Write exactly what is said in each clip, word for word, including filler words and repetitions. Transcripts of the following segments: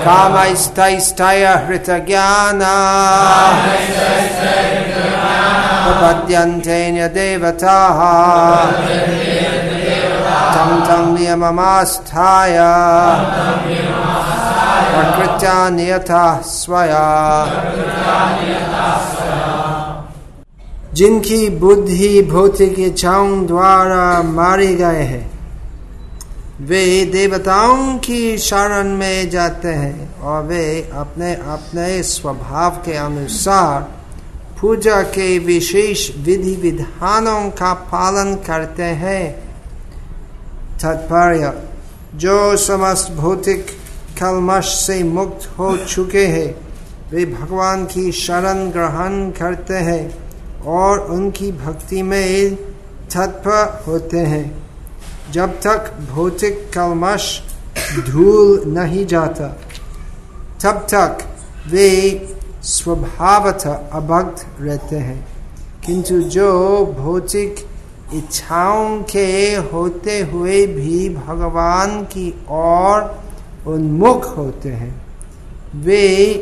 कामैस्तैस्तय हृतज्ञाना प्रपद्यन्ते न्यदेवताः तं तं नियममास्थाय प्रकृत्या नियतः स्वया। जिनकी बुद्धि भौतिक इच्छाओं द्वारा मारी गए हैं वे देवताओं की शरण में जाते हैं और वे अपने अपने स्वभाव के अनुसार पूजा के विशेष विधि विधानों का पालन करते हैं। तात्पर्य, जो समस्त भौतिक कलमश से मुक्त हो चुके हैं वे भगवान की शरण ग्रहण करते हैं और उनकी भक्ति में तत्पर होते हैं। जब तक भौतिक कलमश धूल नहीं जाता तब तक वे स्वभावतः अभक्त रहते हैं, किंतु जो भौतिक इच्छाओं के होते हुए भी भगवान की ओर उन्मुख होते हैं वे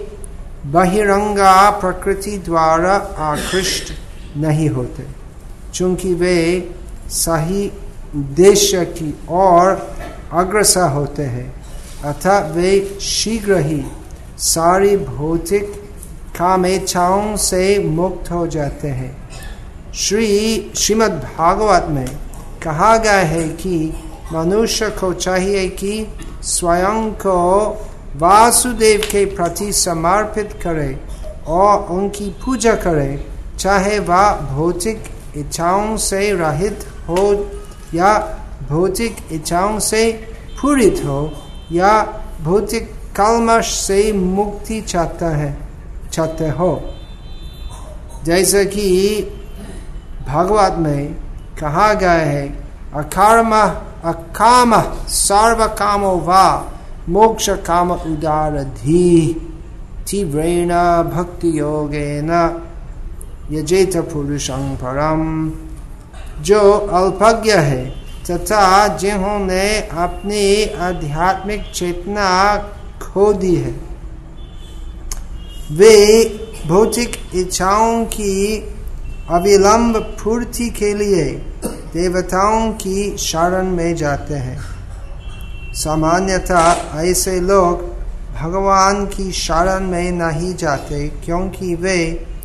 बहिरंगा प्रकृति द्वारा आकृष्ट नहीं होते, चूंकि वे सही उद्देश्य की ओर अग्रसर होते हैं, अतः वे शीघ्र ही सारी भौतिक कामेच्छाओं से मुक्त हो जाते हैं। श्री श्रीमद् भागवत में कहा गया है कि मनुष्य को चाहिए कि स्वयं को वासुदेव के प्रति समर्पित करे और उनकी पूजा करे, चाहे वह भौतिक इच्छाओं से रहित हो या भौतिक इच्छाओं से पूरित हो या भौतिक कलमश से मुक्ति चाहता है चाहते हो। जैसे कि भागवत में कहा गया है, अकर्म अकाम सर्व कामो वा मोक्ष काम उदारधी तीव्रेण भक्ति योगेन यजेत पुरुषं परम। जो अल्पज्ञ है तथा जिन्होंने अपनी आध्यात्मिक चेतना खो दी है वे भौतिक इच्छाओं की अविलंब पूर्ति के लिए देवताओं की शरण में जाते हैं। सामान्यतः ऐसे लोग भगवान की शरण में नहीं जाते क्योंकि वे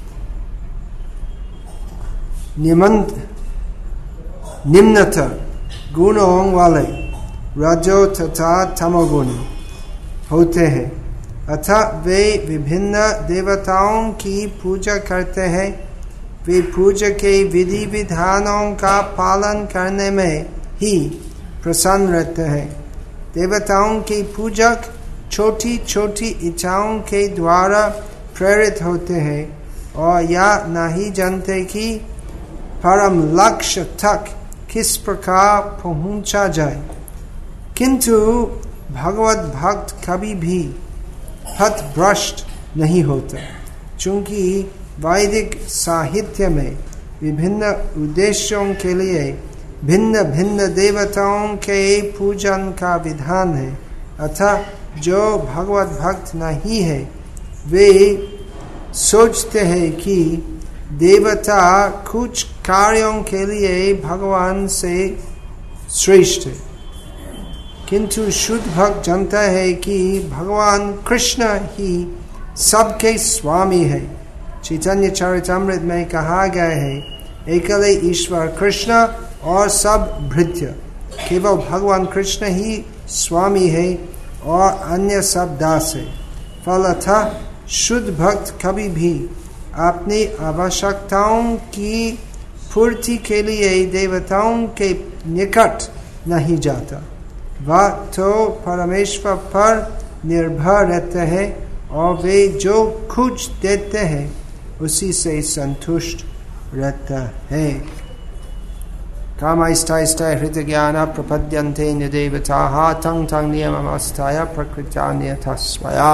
निमंत निम्नतर गुणों वाले रजो तथा तमोगुण होते हैं, अतः वे विभिन्न देवताओं की पूजा करते हैं। वे पूजा के विधि विधानों का पालन करने में ही प्रसन्न रहते हैं। देवताओं के पूजक छोटी छोटी इच्छाओं के द्वारा प्रेरित होते हैं और यह नहीं जानते कि परम लक्ष्य तक किस प्रकार पहुंचा जाए, किंतु भगवत भक्त कभी भी पथभ्रष्ट नहीं होता, क्योंकि वैदिक साहित्य में विभिन्न उद्देश्यों के लिए भिन्न भिन्न देवताओं के पूजन का विधान है। अतः जो भगवत भक्त नहीं है वे सोचते हैं कि देवता कुछ कार्यों के लिए भगवान से श्रेष्ठ है, किंतु शुद्ध भक्त जानता है कि भगवान कृष्ण ही सबके स्वामी है। चैतन्य चरितामृत में कहा गया है, एकले ईश्वर कृष्ण और सब भृत्य, केवल भगवान कृष्ण ही स्वामी है और अन्य सब दास है। फलतः शुद्ध भक्त कभी भी अपनी आवश्यकताओं की पूर्ति के लिए देवताओं के निकट नहीं जाता, वह तो परमेश्वर पर निर्भर रहते हैं और वे जो कुछ देते हैं उसी से संतुष्ट रहता है। कामैस्तैस्तै हृत ज्ञान प्रपद्यन्ते निदेवताः तं तं नियममास्थाय प्रकृत्या नियतः स्वया।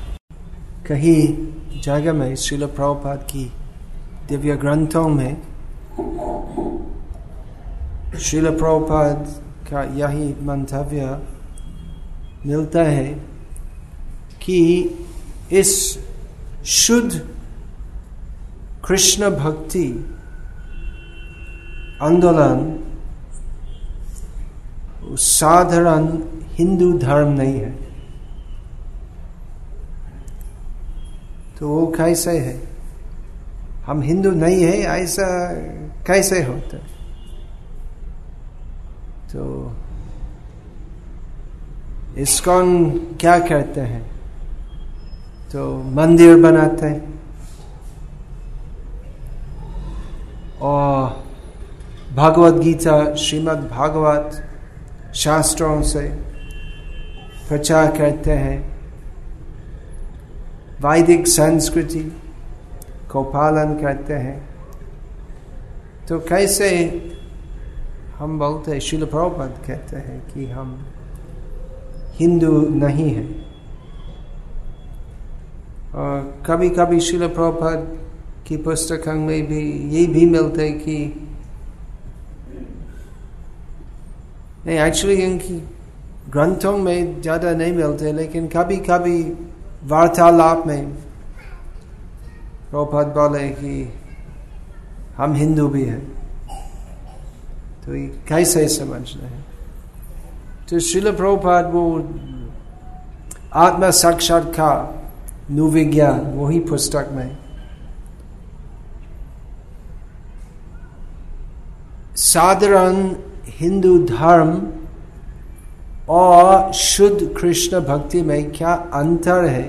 कहीं जगह में श्रील प्रभुपाद की दिव्य ग्रंथों में श्रील प्रभुपाद का यही मंतव्य मिलता है कि इस शुद्ध कृष्ण भक्ति आंदोलन साधारण हिंदू धर्म नहीं है। तो वो कैसे है? हम हिंदू नहीं है ऐसा कैसे होता? तो इस्कॉन क्या करते हैं? तो मंदिर बनाते हैं और भगवत गीता श्रीमद् भागवत शास्त्रों से प्रचार करते हैं, वैदिक संस्कृति को पालन करते हैं। तो कैसे हम बोलते हैं, श्रील प्रभुपाद कहते हैं कि हम हिंदू नहीं हैं। और कभी कभी श्रील प्रभुपाद की पुस्तकों में भी ये भी मिलते कि नहीं, एक्चुअली इनकी ग्रंथों में ज़्यादा नहीं मिलते, लेकिन कभी कभी वार्तालाप में प्रभुपाद बोले कि हम हिंदू भी हैं। तो ये कैसे समझना है? तो श्रील प्रभुपाद वो आत्म साक्षात्कार नुविज्ञान वही पुस्तक में साधारण हिंदू धर्म और शुद्ध कृष्ण भक्ति में क्या अंतर है,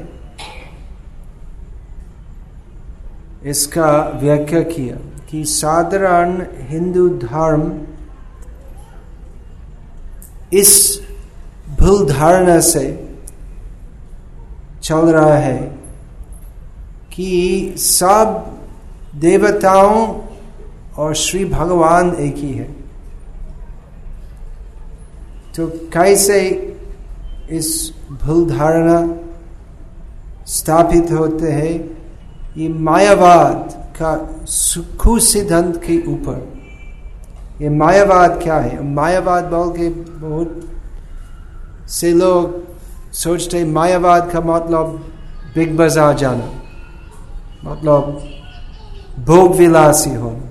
इसका व्याख्या किया कि साधारण हिंदू धर्म इस भूल धारणा से चल रहा है कि सब देवताओं और श्री भगवान एक ही है। तो कैसे इस भूल धारणा स्थापित होते हैं? ये मायावाद का सुखु सिद्धांत के ऊपर। ये मायावाद क्या है? मायावाद बोल के बहुत से लोग सोचते मायावाद का मतलब बिग बाजार जाना, मतलब भोग विलासी होना।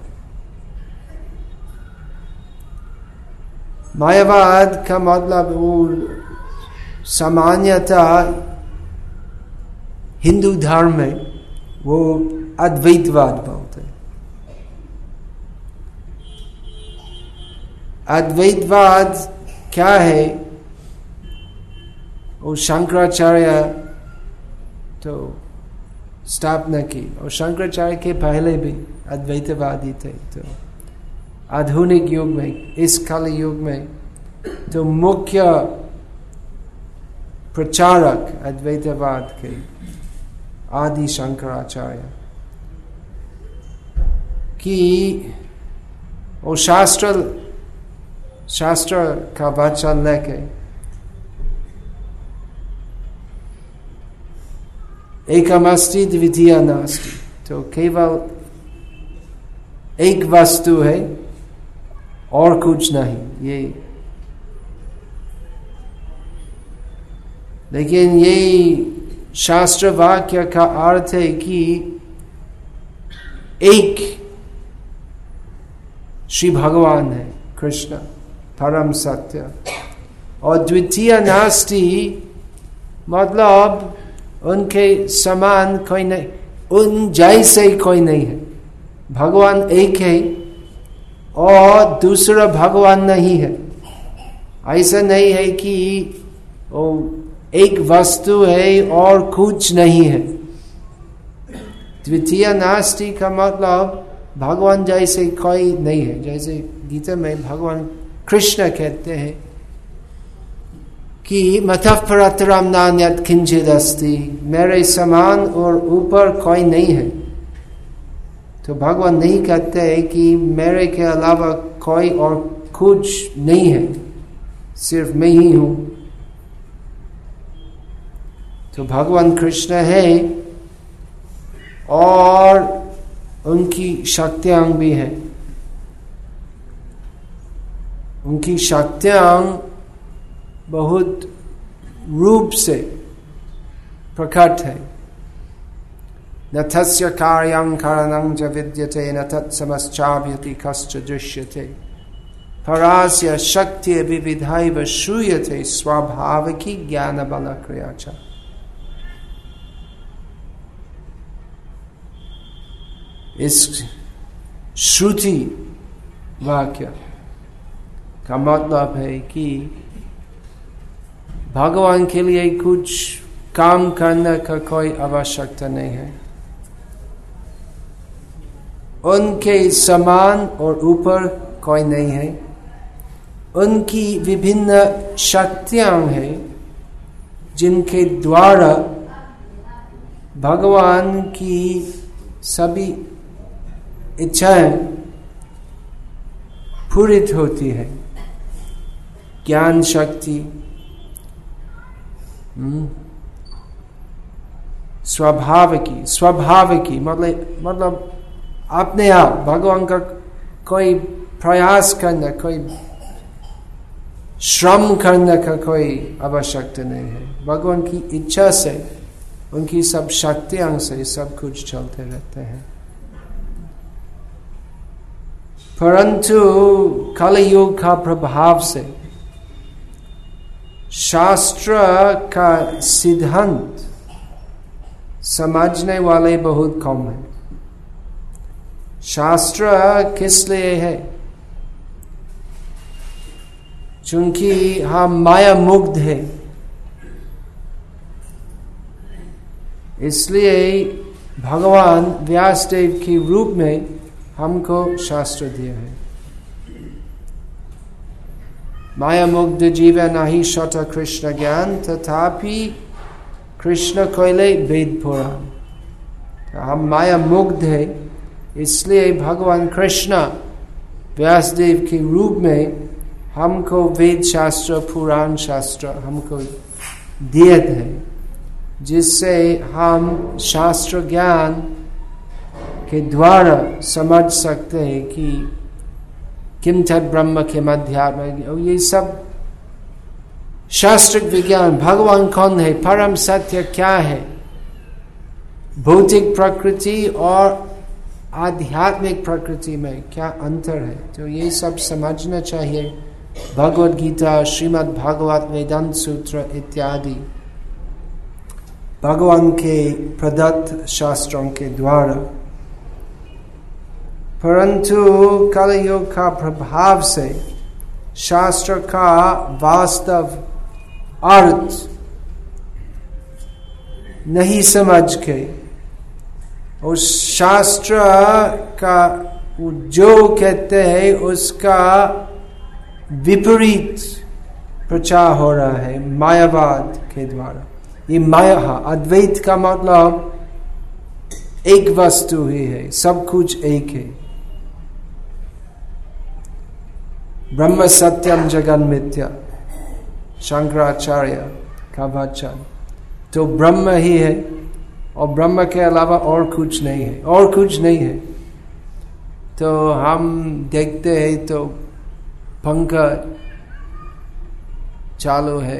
मायावाद का मतलब वो सामान्यतः हिंदू धर्म में वो अद्वैतवाद बोलते हैं। अद्वैतवाद क्या है? वो शंकराचार्य तो स्थापना की, और शंकराचार्य के पहले भी अद्वैतवादी थे। तो आधुनिक युग में, इस काल युग में तो मुख्य प्रचारक अद्वैतवाद के आदि शंकराचार्य कि वो शास्त्र शास्त्र का वचन लेके एकमस्ति द्वितीया नास्ति, तो केवल एक वस्तु है और कुछ नहीं। ये लेकिन ये शास्त्र वाक्य का अर्थ है कि एक श्री भगवान है कृष्ण परम सत्य, और द्वितीय नास्ति मतलब उनके समान कोई नहीं, उन जैसे कोई नहीं है। भगवान एक है और दूसरा भगवान नहीं है। ऐसा नहीं है कि वो एक वस्तु है और कुछ नहीं है। द्वितीय नास्ति का मतलब भगवान जैसे कोई नहीं है। जैसे गीता में भगवान कृष्ण कहते हैं कि मतः परतरम नान्यत् किंचित् अस्ति, मेरे समान और ऊपर कोई नहीं है। तो भगवान नहीं कहते हैं कि मेरे के अलावा कोई और कुछ नहीं है, सिर्फ मैं ही हूं। तो भगवान कृष्ण है और उनकी शक्तियां भी है। उनकी शक्तियां बहुत रूप से प्रकट है। न तस्य कार्यं कारणं च विद्यते न तत्समश्चाभ्यति कश्च दृश्यते परास्य शक्ति विविधैव श्रूयते स्वाभाविकी ज्ञान बल क्रिया च। इस श्रुति वाक्य का मतलब है कि भगवान के लिए कुछ काम करने का कोई आवश्यकता नहीं है। उनके समान और ऊपर कोई नहीं है। उनकी विभिन्न शक्तियां हैं जिनके द्वारा भगवान की सभी इच्छाएं पूरित होती है। ज्ञान शक्ति, स्वाभाविकी, स्वाभाविकी मतलब मतलब अपने आप भगवान का कोई प्रयास करना, कोई श्रम करने का कोई आवश्यकता नहीं है। भगवान की इच्छा से, उनकी सब शक्तियां से सब कुछ चलते रहते हैं। परंतु कलयुग का प्रभाव से शास्त्र का सिद्धांत समझने वाले बहुत कम हैं। शास्त्र किस लिए है? चूंकि हम माया मुग्ध है, इसलिए भगवान व्यासदेव के रूप में हमको शास्त्र दिया है। माया मुग्ध जीव नहीं शत कृष्ण ज्ञान तथापि कृष्ण कोयले वेद पुराण। हम माया मुग्ध है, इसलिए भगवान कृष्ण व्यासदेव के रूप में हमको वेद शास्त्र, पुराण शास्त्र हमको दिए थे, जिससे हम शास्त्र ज्ञान के द्वारा समझ सकते हैं कि किम तद ब्रह्म किम अध्यात्म। और ये सब शास्त्रिक विज्ञान, भगवान कौन है, परम सत्य क्या है, भौतिक प्रकृति और आध्यात्मिक प्रकृति में क्या अंतर है, तो ये सब समझना चाहिए। भगवद गीता, श्रीमद् भागवत, वेदांत सूत्र इत्यादि भगवान के प्रदत्त शास्त्रों के द्वारा। परंतु कलयुग का प्रभाव से शास्त्र का वास्तव अर्थ नहीं समझ के उस शास्त्र का जो कहते हैं उसका विपरीत प्रचार हो रहा है मायावाद के द्वारा। ये माया, अद्वैत का मतलब एक वस्तु ही है, सब कुछ एक है। ब्रह्म सत्यम जगन मिथ्या, शंकराचार्य का वचन। तो ब्रह्म ही है और ब्रह्म के अलावा और कुछ नहीं है, और कुछ नहीं है। तो हम देखते हैं तो पंखा चालू है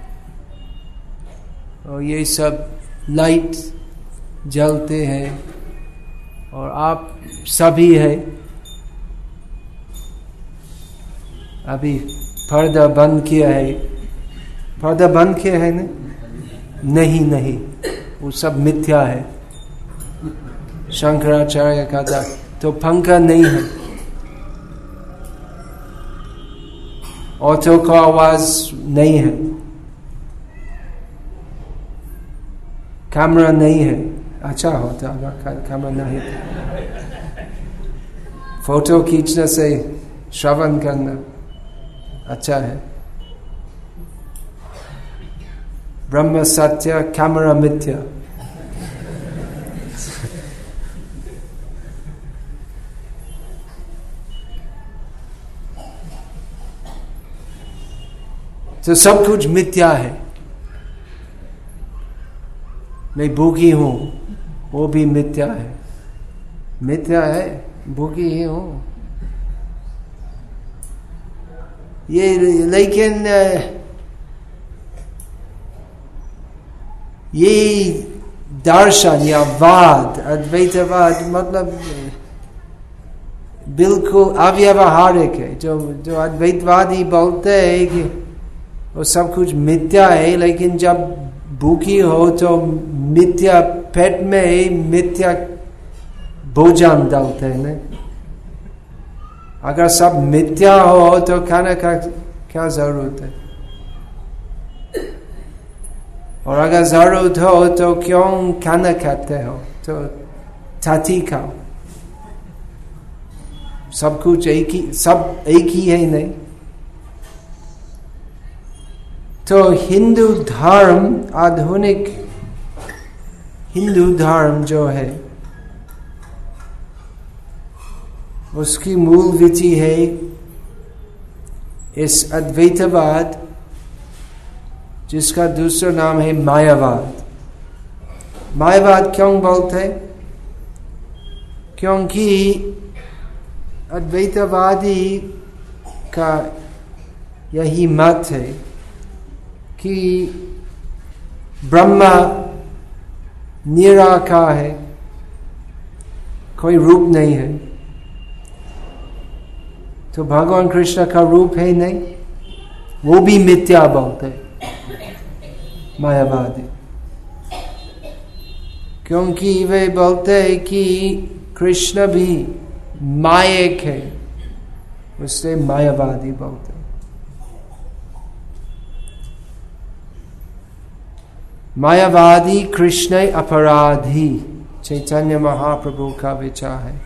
और ये सब लाइट जलते हैं और आप सभी है। अभी पर्दा बंद किया है, पर्दा बंद किया है ना? नहीं नहीं, वो सब मिथ्या है। शंकराचार्य का था तो पंखा नहीं है, ऑटो का आवाज नहीं है, कैमरा नहीं है। अच्छा होता अगर कैमरा नहीं था, फोटो खींचने से श्रवण करना अच्छा है। ब्रह्म सत्य, कैमरा मिथ्या। तो सब कुछ मिथ्या है। मैं भूखी हूं, वो भी मिथ्या है, मिथ्या है, भूखी ही हूं। ये लेकिन ये दर्शन या वाद, अद्वैतवाद मतलब बिल्कुल अव्यवहारिक है। जो जो अद्वैतवादी बोलते हैं कि वो सब कुछ मिथ्या है, लेकिन जब भूखी हो तो मिथ्या पेट में मिथ्या भोजन डालते हैं ना। अगर सब मिथ्या हो तो खाने का क्या जरूरत है? और अगर जरूरत हो तो क्यों खाना खाते हो? तो थाती खाओ। सब कुछ एक ही, सब एक ही है नहीं। तो हिंदू धर्म, आधुनिक हिंदू धर्म जो है, उसकी मूल विधि है इस अद्वैतवाद, जिसका दूसरा नाम है मायावाद। मायावाद क्यों बोलते? क्योंकि अद्वैतवादी का यही मत है कि ब्रह्मा निराकार है, कोई रूप नहीं है। तो भगवान कृष्ण का रूप है नहीं, वो भी मिथ्या बोलते मायावादी। क्योंकि वे बोलते हैं कि कृष्ण भी मायक है, उससे मायावादी बोलते। मायावादी कृष्ण अपराधी, चैतन्य महाप्रभु का विचार है।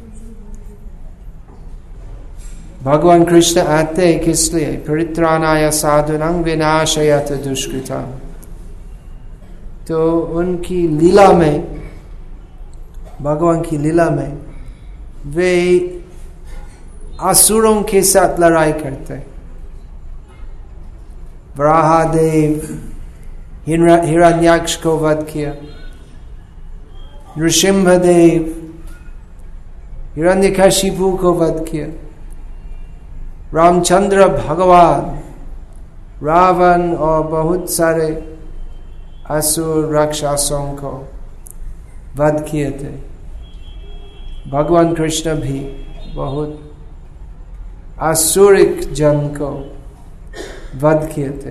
भगवान कृष्ण आते हैं किस लिए? परित्राणाय साधुनां विनाशयत दुष्कृतां। तो उनकी लीला में, भगवान की लीला में वे असुरों के साथ लड़ाई करते। वराहदेव हिरण्याक्ष को वध किया, नृसिंहदेव हिरण्यकशिपु को वध किया, रामचंद्र भगवान रावण और बहुत सारे असुर राक्षसों को वध किए थे। भगवान कृष्ण भी बहुत असुरिक जन को वध किए थे।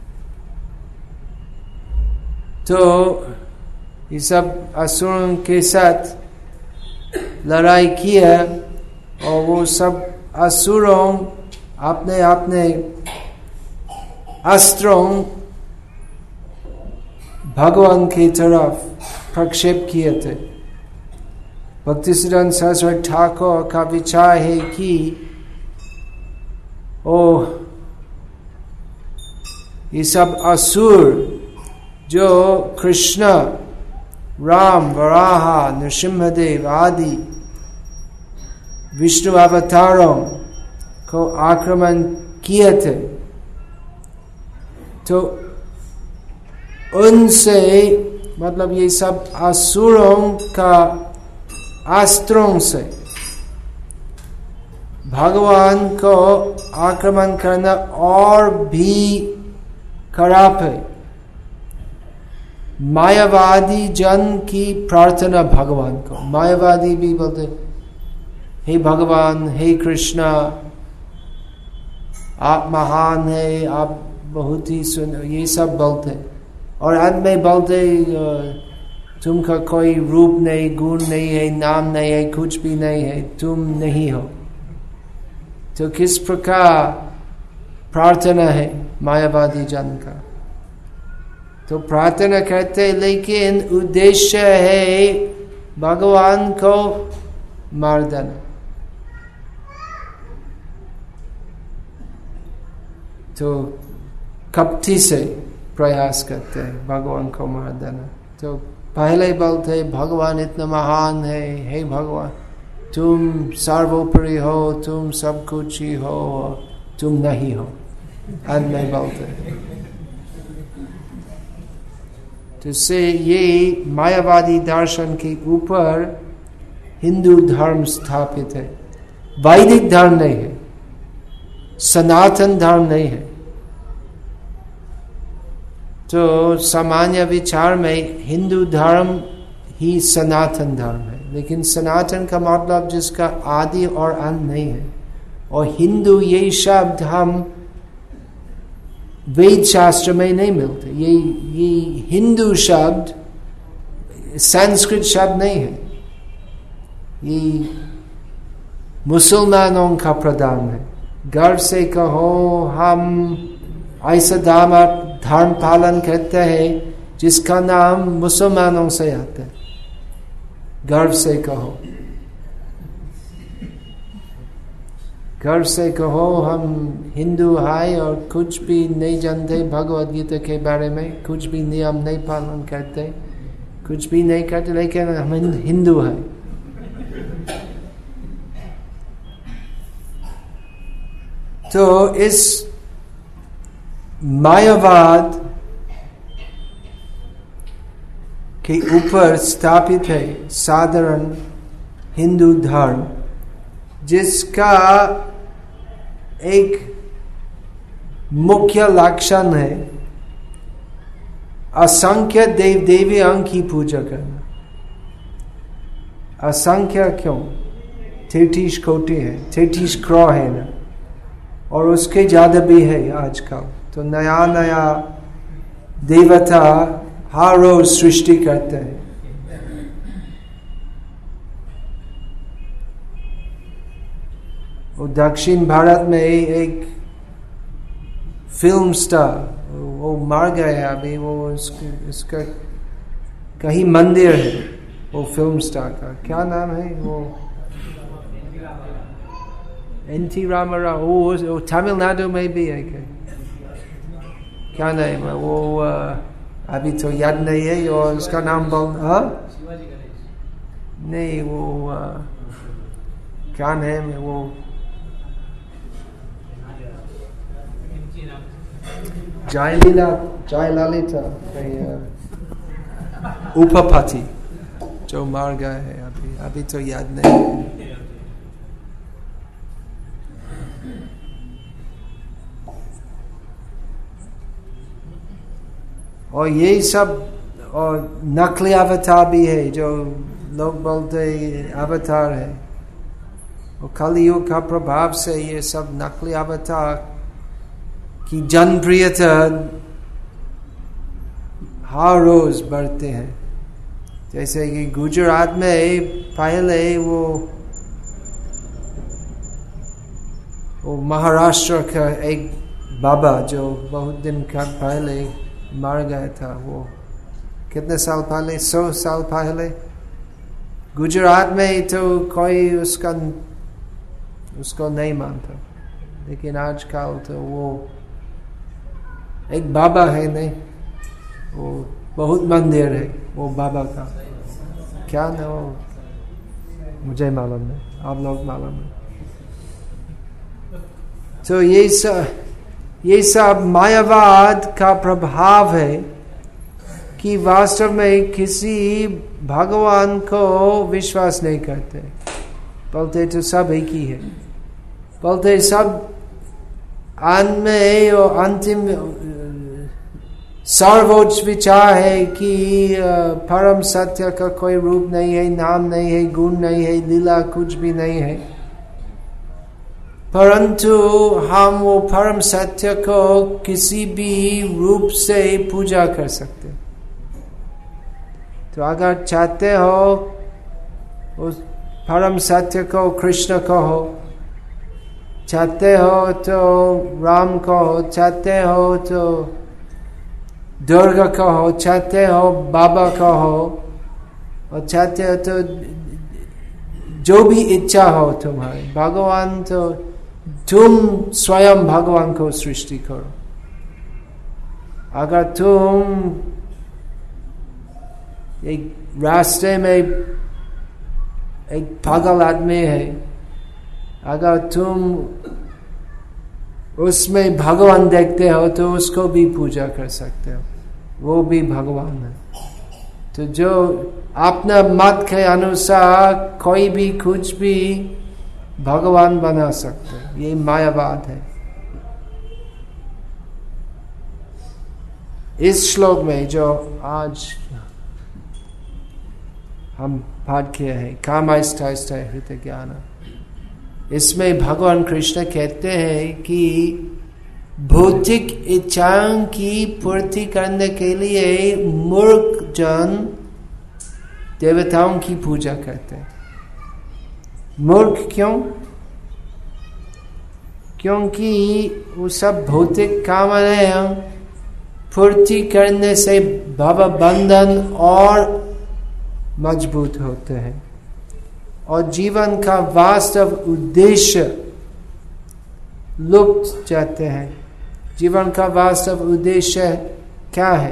तो ये सब असुरों के साथ लड़ाई किया, और वो सब असुरों अपने अपने अस्त्रों भगवान की तरफ प्रक्षेप किए थे। भक्तिसिद्धांत सरस्वती ठाकुर का विचार है कि ओ ये सब असुर जो कृष्ण, राम, वराह, नृसिंहदेव आदि विष्णु अवतारों को आक्रमण किए थे, तो उनसे मतलब ये सब असुरों का अस्त्रों से भगवान को आक्रमण करना और भी खराब है। मायावादी जन की प्रार्थना भगवान को, मायावादी भी बोलते हे भगवान, हे कृष्ण, आप महान है, आप बहुत ही सुंदर, ये सब बोलते। और अंत में बोलते तुमका कोई रूप नहीं, गुण नहीं है, नाम नहीं है, कुछ भी नहीं है, तुम नहीं हो। तो किस प्रकार प्रार्थना है मायावादी जन का? तो प्रार्थना करते, लेकिन उद्देश्य है भगवान को मार देना। तो कपटी से प्रयास करते हैं भगवान को मार देना। तो पहले बोलते भगवान इतना महान है, हे भगवान तुम सर्वोपरि हो, तुम सब कुछ ही हो, तुम नहीं हो। अंत में बोलते तो से ये मायावादी दर्शन के ऊपर हिंदू धर्म स्थापित है। वैदिक धर्म नहीं है, सनातन धर्म नहीं है। तो सामान्य विचार में हिंदू धर्म ही सनातन धर्म है, लेकिन सनातन का मतलब जिसका आदि और अंत नहीं है। और हिंदू ये शब्द हम वेद शास्त्र में नहीं मिलते। ये ये हिंदू शब्द संस्कृत शब्द नहीं है, ये मुसलमानों का प्रधान है। गर्व से कहो हम ऐसा धर्म धर्म पालन करते हैं जिसका नाम मुसलमानों से आता है। गर्व से कहो, गर्व से कहो हम हिंदू हैं और कुछ भी नहीं जानते भगवद गीता के बारे में, कुछ भी नियम नहीं पालन करते, कुछ भी नहीं करते, लेकिन हम हिंदू हैं। तो इस मायावाद के ऊपर स्थापित है साधारण हिंदू धर्म, जिसका एक मुख्य लक्षण है असंख्य देव देवियों की पूजा करना। असंख्य क्यों? तैतीस कोटि है, तैतीस करोड़ है ना, और उसके ज्यादा भी है आजकल। तो नया नया देवता हर रोज सृष्टि करते हैं। वो दक्षिण भारत में एक फिल्म स्टार, वो मर गया अभी, वो उसके उसका कहीं मंदिर है वो फिल्म स्टार का, क्या नाम है वो? N T Ramarao. वो तमिलनाडु में भी है, क्या नाम है वो? अभी तो याद नहीं है, और उसका नाम बोल। हाँ नहीं, वो आ, क्या नाम है वो? जयलीला जयललिता उपपति जो मार गए है अभी, अभी तो याद नहीं है। और ये सब, और नकली अवतार भी है जो लोग बोलते अवतार है, और कलयुग का प्रभाव से ये सब नकली अवतार की जनप्रियता हर रोज बढ़ते हैं। जैसे कि गुजरात में पहले वो वो महाराष्ट्र का एक बाबा जो बहुत दिन का पहले मर गया था, वो कितने साल पहले, सौ साल पहले गुजरात में, तो कोई उसका उसको नहीं मानता, लेकिन आजकल तो वो एक बाबा है, नहीं वो बहुत मंदिर है वो बाबा का, क्या ना वो मुझे मालूम नहीं, आप लोग मालूम है। तो ये सब ये सब मायावाद का प्रभाव है कि वास्तव में किसी भगवान को विश्वास नहीं करते। बोलते तो सब एक ही है, बोलते सब अंत में और अंतिम सर्वोच्च विचार है कि परम सत्य का कोई रूप नहीं है, नाम नहीं है, गुण नहीं है, लीला कुछ भी नहीं है, परंतु हम वो परम सत्य को किसी भी रूप से पूजा कर सकते। तो अगर चाहते हो उस परम सत्य को कृष्ण कहो, चाहते हो तो राम कहो, चाहते हो तो दुर्गा कहो, चाहते हो बाबा कहो, और चाहते हो तो जो भी इच्छा हो तुम्हारी, भगवान तो तुम स्वयं भगवान को सृष्टि करो। अगर तुम एक रास्ते में एक पागल आदमी है, अगर तुम उसमें भगवान देखते हो तो उसको भी पूजा कर सकते हो, वो भी भगवान है। तो जो अपना मत के अनुसार कोई भी कुछ भी भगवान बना सकते, ये मायावाद है। इस श्लोक में जो आज हम पाठ किए हैं, कामाइष्टाइष्ट हृत ज्ञान, इसमें भगवान कृष्ण कहते हैं कि भौतिक इच्छाओं की पूर्ति करने के लिए मूर्ख जन देवताओं की पूजा करते हैं। मूर्ख क्यों? क्योंकि वो सब भौतिक कामनाएं पूर्ति करने से भव बंधन और मजबूत होते हैं और जीवन का वास्तव उद्देश्य लुप्त जाते हैं। जीवन का वास्तव उद्देश्य क्या है?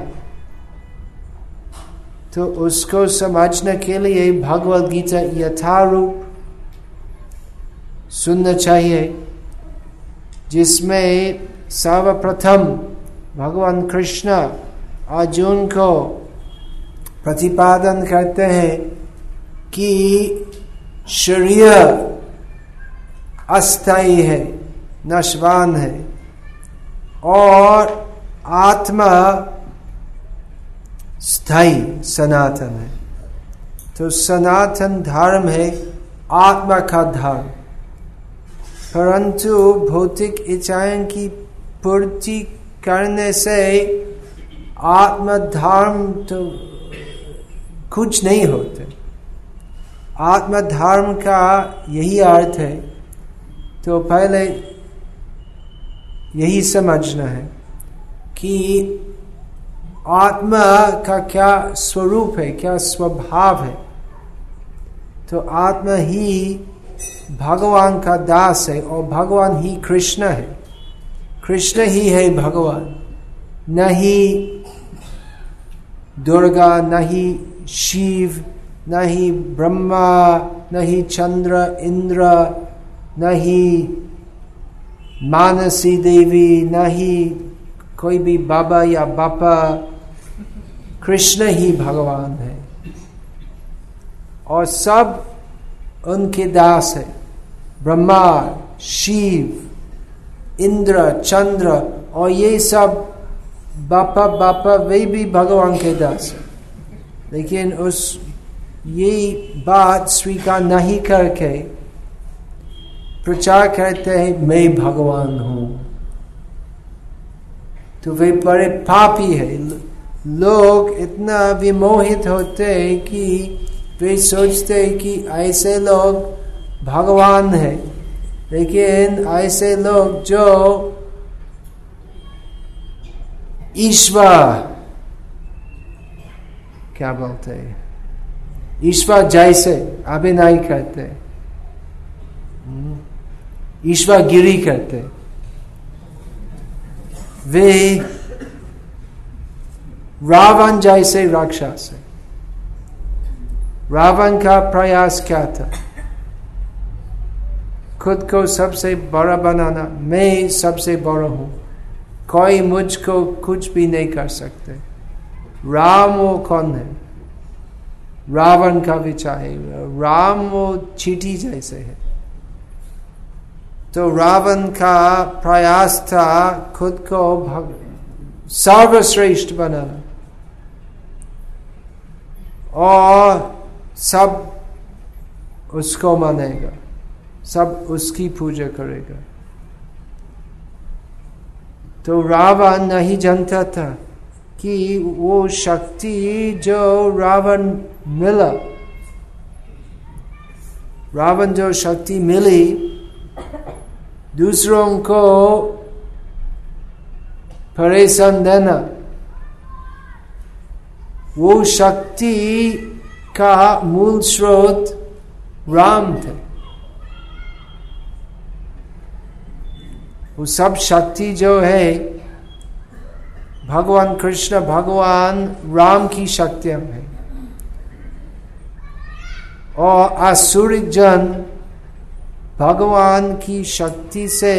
तो उसको समझने के लिए भगवद गीता यथारूप सुनना चाहिए, जिसमें सर्वप्रथम भगवान कृष्ण अर्जुन को प्रतिपादन करते हैं कि शरीर अस्थायी है, नश्वान है और आत्मा स्थायी सनातन है। तो सनातन धर्म है आत्मा का धर्म, परंतु भौतिक इच्छाओं की पूर्ति करने से आत्मा धर्म तो कुछ नहीं होते। आत्मा धर्म का यही अर्थ है। तो पहले यही समझना है कि आत्मा का क्या स्वरूप है, क्या स्वभाव है। तो आत्मा ही भगवान का दास है और भगवान ही कृष्ण है। कृष्ण ही है भगवान, न ही दुर्गा, न ही शिव, न ही ब्रह्मा, न ही चंद्र इंद्र, न ही मानसी देवी, न ही कोई भी बाबा या बापा। कृष्ण ही भगवान है और सब उनके दास है। ब्रह्मा, शिव, इंद्र, चंद्र और ये सब बापा बापा वे भी भगवान के दास है। लेकिन उस ये बात स्वीकार नहीं करके प्रचार करते हैं मैं भगवान हूं, तो वे बड़े पापी है। लोग इतना विमोहित होते हैं कि वे सोचते हैं कि ऐसे लोग भगवान है, लेकिन ऐसे लोग जो ईश्वर क्या बोलते हैं, ईश्वर जैसे अभिनय करते, ईश्वर गिरी करते, वे रावण जैसे राक्षस है। रावण का प्रयास क्या था? खुद को सबसे बड़ा बनाना, मैं सबसे बड़ा हूं, कोई मुझको कुछ भी नहीं कर सकते। राम वो कौन है? रावण का विचार है। राम वो चींटी जैसे है। तो रावण का प्रयास था खुद को सर्वश्रेष्ठ बनाना और सब उसको मानेगा, सब उसकी पूजा करेगा। तो रावण नहीं जानता था कि वो शक्ति जो रावण मिला, रावण जो शक्ति मिली दूसरों को परेशान देना, वो शक्ति का मूल स्रोत राम थे। वो सब शक्ति जो है भगवान कृष्ण, भगवान राम की शक्तियां है। और आसुरिक जन भगवान की शक्ति से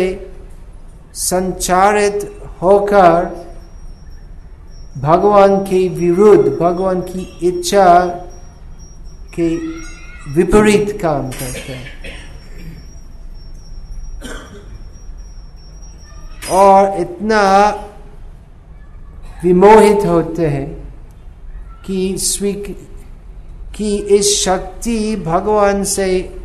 संचारित होकर भगवान के विरुद्ध, भगवान की इच्छा के विपरीत काम करते हैं। और इतना विमोहित होते हैं कि स्वीक कि इस शक्ति भगवान से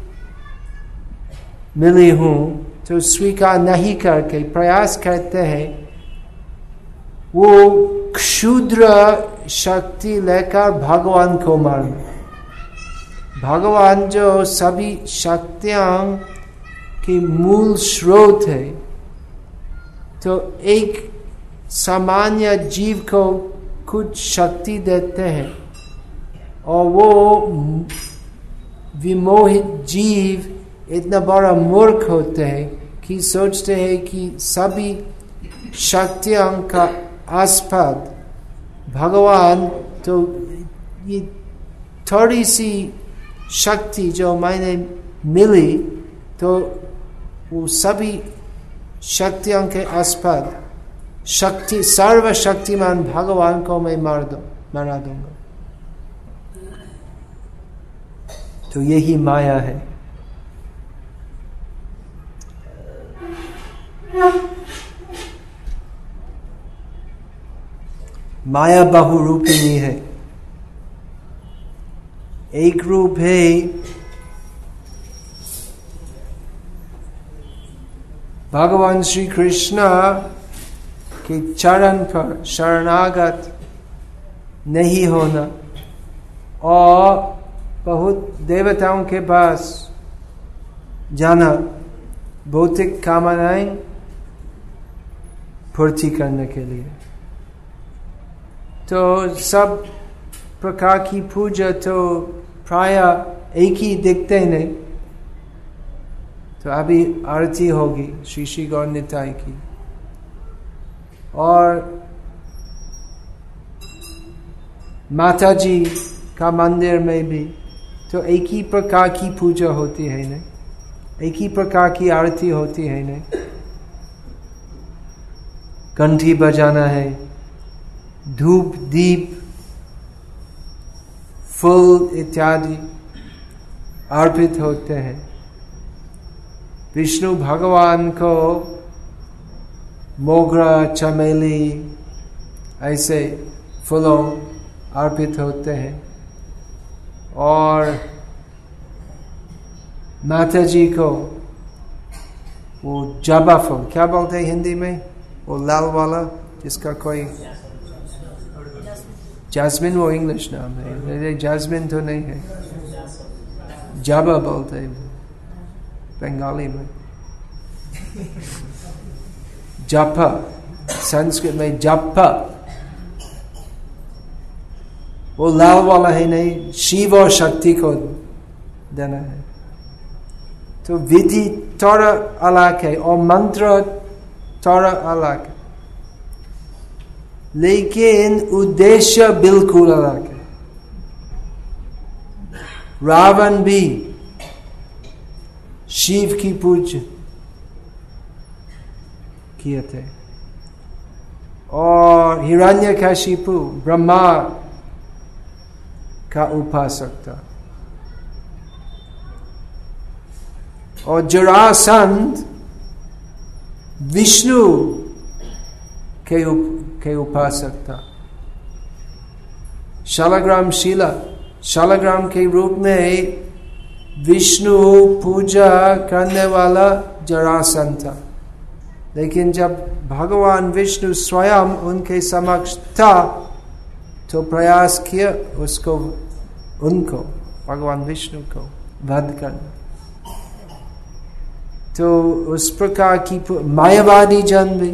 मिली हूं, तो स्वीकार नहीं करके प्रयास करते हैं वो क्षुद्र शक्ति लेकर भगवान को मारना। भगवान जो सभी शक्तियां की मूल स्रोत है, तो एक सामान्य जीव को कुछ शक्ति देते हैं और वो विमोहित जीव इतना बड़ा मूर्ख होते हैं कि सोचते हैं कि सभी शक्तियों का आस्पद भगवान, तो ये थोड़ी सी शक्ति जो मैंने मिली तो वो सभी शक्तियों के आस्पद शक्ति सर्वशक्तिमान भगवान को मैं मार दूं मरा दूंगा। तो यही माया है। माया बहुरूपिणी है। एक रूप है भगवान श्री कृष्ण के चरण पर शरणागत नहीं होना और बहुत देवताओं के पास जाना, भौतिक कामनाएं पूर्ति करने के लिए। तो सब प्रकार की पूजा तो प्राय एक ही दिखते नहीं। तो अभी आरती होगी श्री श्री गौर निताई की, और माता जी का मंदिर में भी तो एक ही प्रकार की पूजा होती है नहीं, एक ही प्रकार की आरती होती है नहीं। घंटी बजाना है, धूप दीप फूल इत्यादि अर्पित होते हैं। विष्णु भगवान को मोगरा चमेली ऐसे फूलों अर्पित होते हैं, और माता जी को वो जबा फूल, क्या बोलते हैं हिंदी में, वो लाल वाला जिसका कोई जैस्मिन, वो इंग्लिश नाम है, जैस्मिन तो नहीं है, जबा बोलते हैं बंगाली में। जपा, संस्कृत में जपा, वो लाल वाला है नहीं, शिव और शक्ति को देना है। तो विधि थोड़ा अलग है और मंत्र थोड़ा अलग है, लेकिन उद्देश्य बिल्कुल अलग है। रावण भी शिव की पूजा किए थे, और हिरण्यकशिपु ब्रह्मा का उपासक था, और जरासंध विष्णु के उप, के उपासक था। शालग्राम शिला, शालग्राम के रूप में विष्णु पूजा करने वाला जरासंध था, लेकिन जब भगवान विष्णु स्वयं उनके समक्ष था तो प्रयास किया उसको, उनको, भगवान विष्णु को वध करना। तो उस प्रकार की मायावादी जन भी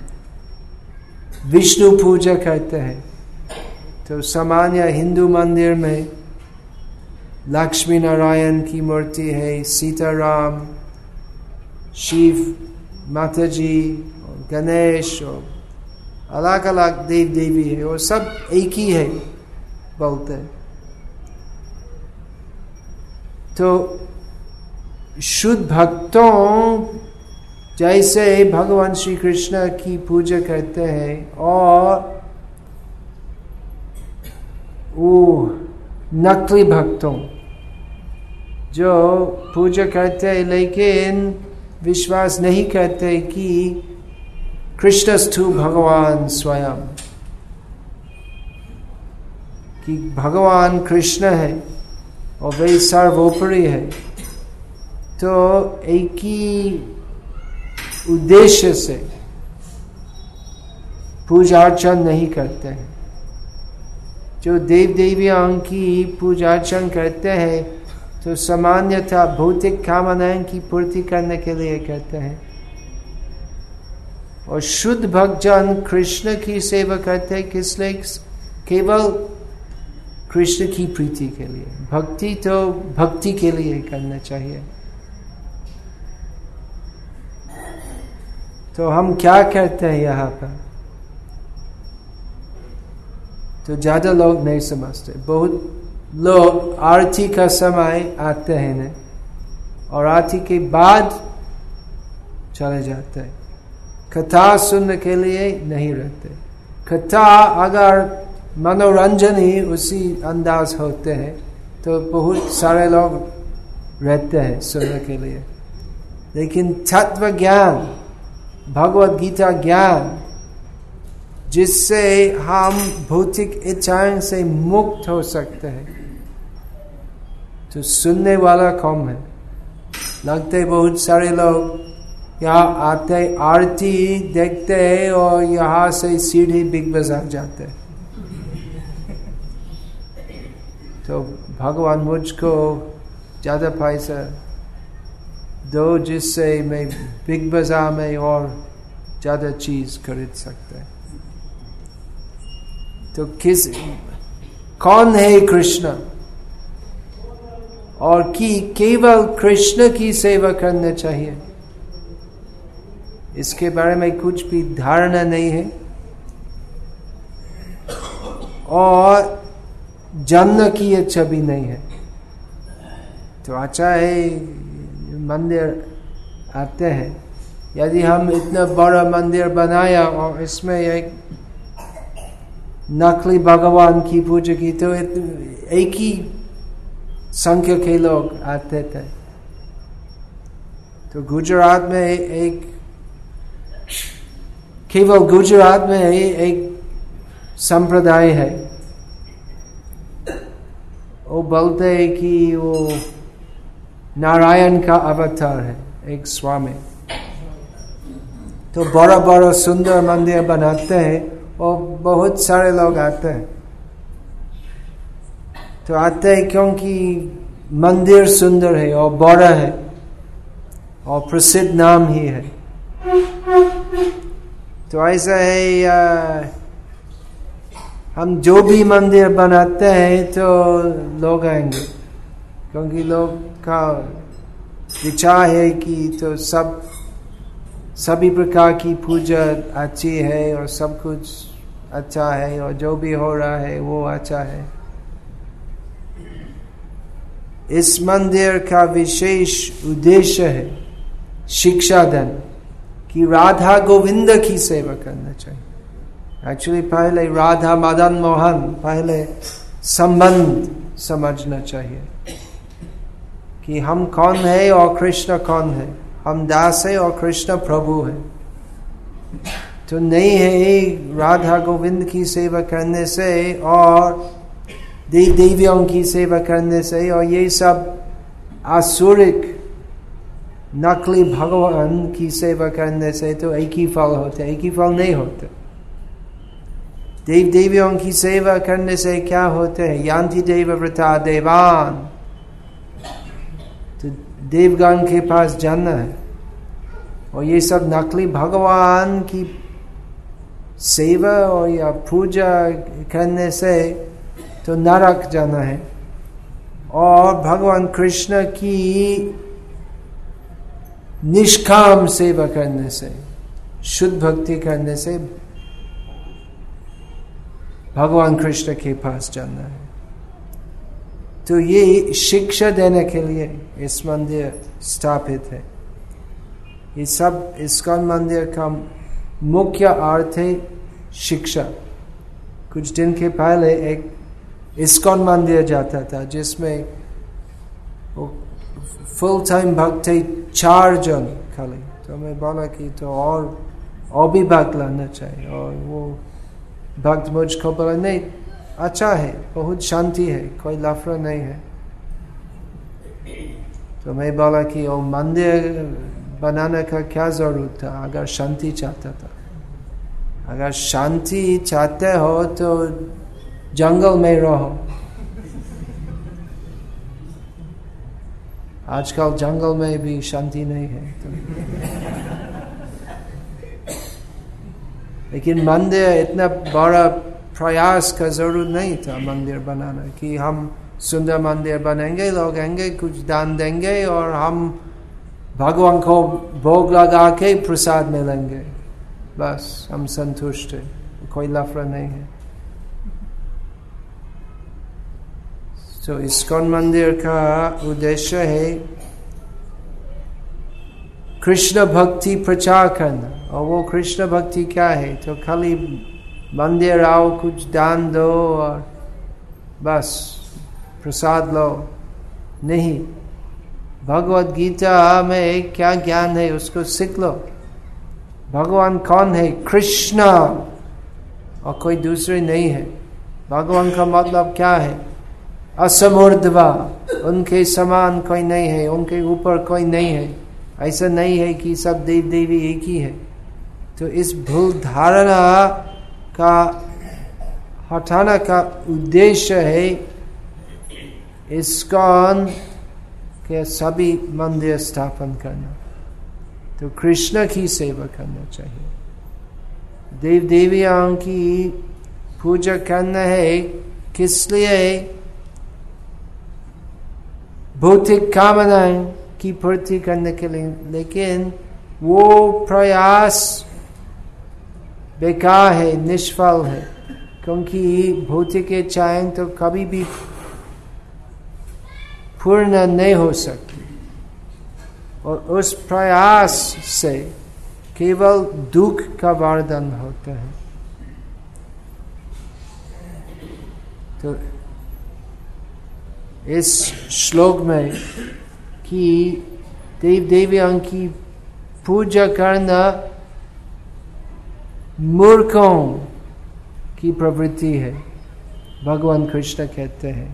विष्णु पूजा करते हैं। तो सामान्य हिंदू मंदिर में लक्ष्मी नारायण की मूर्ति है, सीताराम, शिव, माता जी, और गणेश, और अलग अलग देव देवी है, और सब एक ही है बोलते हैं। तो शुद्ध भक्तों जैसे भगवान श्री कृष्ण की पूजा करते हैं, और वो नकली भक्तों जो पूजा करते हैं लेकिन विश्वास नहीं करते कि कृष्णस्थु भगवान स्वयं, कि भगवान कृष्ण है और वे सर्वोपरि है, तो एक ही उद्देश्य से पूजा अर्चन नहीं करते हैं। जो देव देवियों की पूजा अर्चन करते हैं तो सामान्यतः भौतिक कामनाएं की पूर्ति करने के लिए करते हैं, और शुद्ध भक्तजन कृष्ण की सेवा करते हैं किस लिए? केवल कृष्ण की प्रीति के लिए। भक्ति तो भक्ति के लिए करना चाहिए। तो हम क्या करते हैं यहाँ पर? तो ज्यादा लोग नहीं समझते। बहुत लोग आरती का समय आते हैं न, और आरती के बाद चले जाते हैं, कथा सुनने के लिए नहीं रहते। कथा अगर मनोरंजन ही उसी अंदाज होते हैं तो बहुत सारे लोग रहते हैं सुनने के लिए, लेकिन तत्व ज्ञान, भगवत गीता ज्ञान, जिससे हम भौतिक इच्छाओं से मुक्त हो सकते हैं, तो सुनने वाला कम है। लगते बहुत सारे लोग यहाँ आते, आरती देखते हैं और यहाँ से सीढ़ी बिग बाजार जाते हैं। तो भगवान मुझको ज्यादा पैसा दो जिससे मैं बिग बाजार में और ज्यादा चीज खरीद सकता है। तो किस कौन है कृष्ण, और कि केवल कृष्ण की सेवा करना चाहिए, इसके बारे में कुछ भी धारणा नहीं है, और जानने की इच्छा भी नहीं है। तो अच्छा है मंदिर आते हैं, यदि हम इतना बड़ा मंदिर बनाया और इसमें एक नकली भगवान की पूजा की, तो एक ही संख्या के लोग आते थे। तो गुजरात में एक, केवल गुजरात में एक संप्रदाय है, वो बोलते हैं कि वो नारायण का अवतार है, एक स्वामी। तो बड़ा बड़ा सुंदर मंदिर बनाते हैं और बहुत सारे लोग आते हैं। तो आते हैं क्योंकि मंदिर सुंदर है और बड़ा है और प्रसिद्ध नाम ही है। तो ऐसा है, आ, हम जो भी मंदिर बनाते हैं तो लोग आएंगे, क्योंकि लोग का विचार है कि तो सब सभी प्रकार की पूजा अच्छी है और सब कुछ अच्छा है, और जो भी हो रहा है वो अच्छा है। इस मंदिर का विशेष उद्देश्य है शिक्षा देना, कि राधा गोविंद की सेवा करना चाहिए। एक्चुअली पहले राधा मदन मोहन, पहले संबंध समझना चाहिए कि हम कौन है और कृष्ण कौन है। हम दास है और कृष्ण प्रभु है। तो नहीं है राधा गोविंद की सेवा करने से और देव देवियों की सेवा करने से और ये सब आसुरिक नकली भगवान की सेवा करने से तो एक ही फल होते, एक ही फल नहीं होते। देव देवियों की सेवा करने से क्या होते हैं? यान्ति देव व्रता देवान, तो देवगण के पास जाना है। और ये सब नकली भगवान की सेवा और या पूजा करने से तो नरक जाना है। और भगवान कृष्ण की निष्काम सेवा करने से, शुद्ध भक्ति करने से भगवान कृष्ण के पास जाना है। तो ये शिक्षा देने के लिए इस मंदिर स्थापित है। ये सब इस्कॉन मंदिर का मुख्य अर्थ है शिक्षा। कुछ दिन के पहले एक इस्कॉन मंदिर जाता था जिसमें फुल टाइम भक्त थे चार जन खाली। तो मैं बोला कि तो और और भी भक्त लाना चाहिए, और वो भक्त मुझको बोला नहीं, अच्छा है, बहुत शांति है, कोई लफड़ा नहीं है। तो मैं बोला कि वो मंदिर बनाने का क्या जरूरत था अगर शांति चाहता था। अगर शांति चाहते हो तो जंगल में रहो। आजकल जंगल में भी शांति नहीं है तो। लेकिन मंदिर इतना बड़ा प्रयास का जरूरत नहीं था मंदिर बनाना कि हम सुंदर मंदिर बनेंगे, लोग आएंगे, कुछ दान देंगे और हम भगवान को भोग लगा के प्रसाद मिलेंगे, बस हम संतुष्ट है, कोई लफड़ा नहीं है। तो इस्कॉन मंदिर का उद्देश्य है कृष्ण भक्ति प्रचार करना। और वो कृष्ण भक्ति क्या है? तो खाली मंदिर आओ, कुछ दान दो और बस प्रसाद लो, नहीं। भगवत गीता में क्या ज्ञान है उसको सीख लो। भगवान कौन है? कृष्ण, और कोई दूसरे नहीं है। भगवान का मतलब क्या है? असमूर्ध्वा, उनके समान कोई नहीं है, उनके ऊपर कोई नहीं है। ऐसा नहीं है कि सब देव देवी एक ही है। तो इस भूल धारणा का हटाना का उद्देश्य है इस्कॉन के सभी मंदिर स्थापन करना। तो कृष्ण की सेवा करना चाहिए। देव देवियों की पूजा करना है किस लिए? भौतिक कामनाएं की पूर्ति करने के लिए। लेकिन वो प्रयास बेकार है, निष्फल है, क्योंकि भौतिक इच्छाएं तो कभी भी पूर्ण नहीं हो सकती। और उस प्रयास से केवल दुख का वर्धन होता है। तो इस श्लोक में कि देव देवियों की पूजा करना मूर्खों की प्रवृत्ति है, भगवान कृष्ण कहते हैं।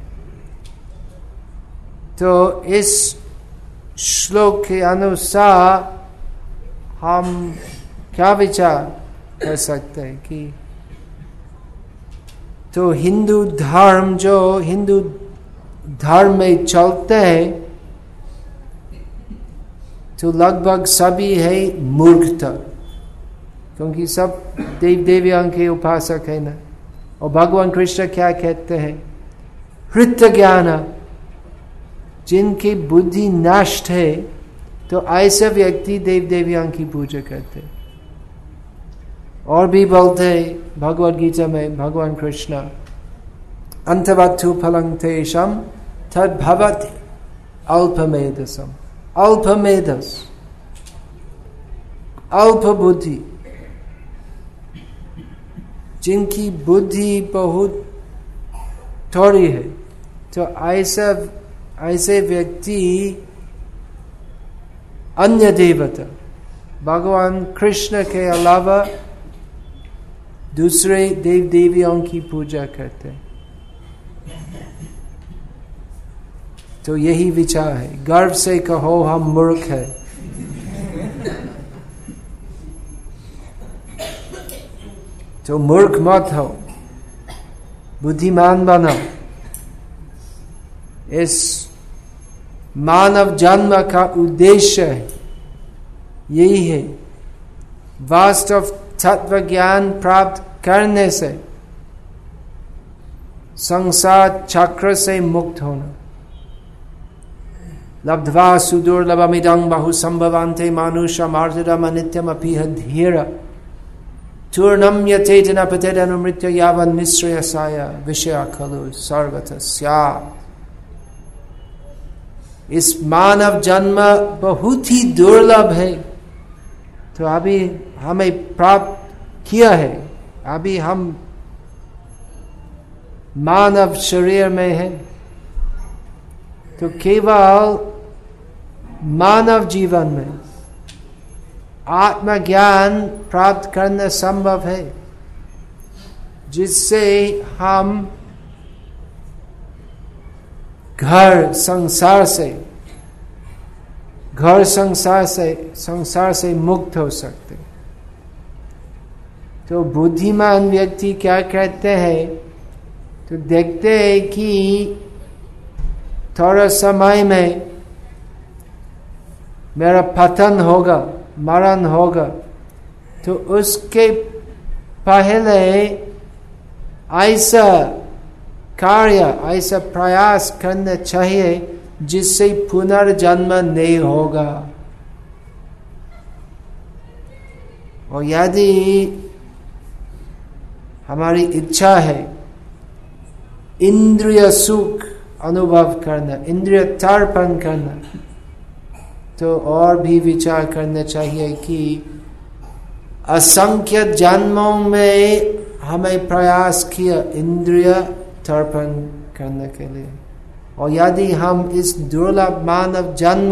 तो इस श्लोक के अनुसार हम क्या विचार कर सकते हैं कि तो हिंदू धर्म, जो हिंदू धर्म में चलते हैं, तो लगभग सभी है मूर्खता, क्योंकि सब देव देवियों के उपासक है ना। और भगवान कृष्ण क्या कहते हैं? हृत ज्ञान, जिनकी बुद्धि नष्ट है, तो ऐसे व्यक्ति देव देवियों की पूजा करते। और भी बोलते हैं भगवद गीता में भगवान कृष्ण, अंतवत्थु फलं तेषां तद्भवति अल्पमेधसम्। अल्पमेधस, अल्प बुद्धि, जिनकी बुद्धि बहुत थोड़ी है, तो ऐसा ऐसे व्यक्ति अन्य देवता, भगवान कृष्ण के अलावा दूसरे देव देवियों की पूजा करते हैं। तो यही विचार है। गर्व से कहो हम मूर्ख है। तो मूर्ख मत हो, बुद्धिमान बनो। इस मानव जन्म का उद्देश्य यही है, वास्तव तत्व ज्ञान प्राप्त करने से संसार चक्र से मुक्त होना। लब्ध्वा सुदुर्लभमिदं बहुसंभवान्ते मानुषमार्जनम अनित्यम अपीह धीर चूर्णम यथेतना पतेदनुमृत्य यावन् निःश्रेयसाय विषया खलु सर्वतः स्यात्। इस मानव जन्म बहुत ही दुर्लभ है, तो अभी हमें प्राप्त किया है। अभी हम मानव शरीर में है, तो केवल मानव जीवन में आत्मज्ञान प्राप्त करना संभव है, जिससे हम घर संसार से घर संसार से संसार से मुक्त हो सकते। तो बुद्धिमान व्यक्ति क्या कहते हैं, तो देखते हैं कि थोड़ा समय में मेरा पतन होगा, मरण होगा, तो उसके पहले ऐसा कार्य, ऐसा प्रयास करना चाहिए जिससे पुनर्जन्म नहीं होगा। और यदि हमारी इच्छा है इंद्रिय सुख अनुभव करना, इंद्रिय तर्पण करना, तो और भी विचार करना चाहिए कि असंख्य जन्मों में हमें प्रयास किया इंद्रिय तर्पण करने के लिए, और यदि हम इस दुर्लभ मानव जन्म